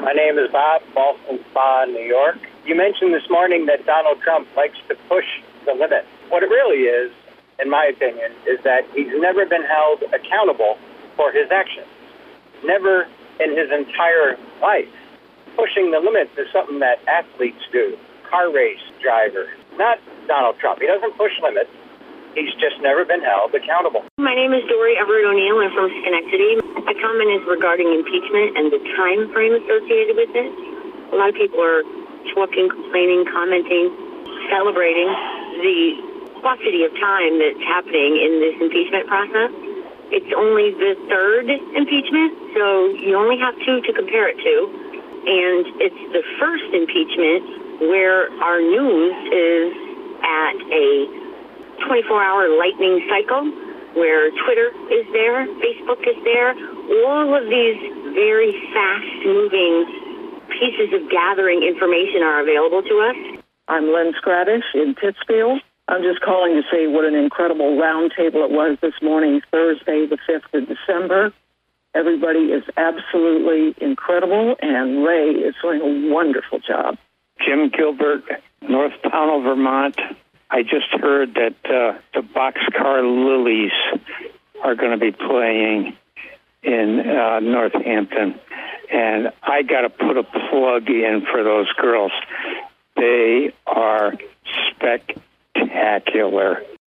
My name is Bob, Boston Spa, New York. You mentioned this morning that Donald Trump likes to push the limit. What it really is, in my opinion, is that he's never been held accountable for his actions. Never in his entire life. Pushing the limits is something that athletes do, car race drivers, not Donald Trump. He doesn't push limits. He's just never been held accountable. My name is Dory Everett O'Neill. I'm from Schenectady. My comment is regarding impeachment and the time frame associated with it. A lot of people are talking, complaining, commenting, celebrating the paucity of time that's happening in this impeachment process. It's only the third impeachment, so you only have two to compare it to. And it's the first impeachment where our news is at a 24-hour lightning cycle, where Twitter is there, Facebook is there, all of these very fast-moving pieces of gathering information are available to us. I'm Lynn Scradish in Pittsfield. I'm just calling to say what an incredible roundtable it was this morning, Thursday, the 5th of December. Everybody is absolutely incredible, and Ray is doing a wonderful job. Jim Gilbert, North Pownell, Vermont. I just heard that the Boxcar Lilies are going to be playing in Northampton, and I got to put a plug in for those girls. They are spectacular.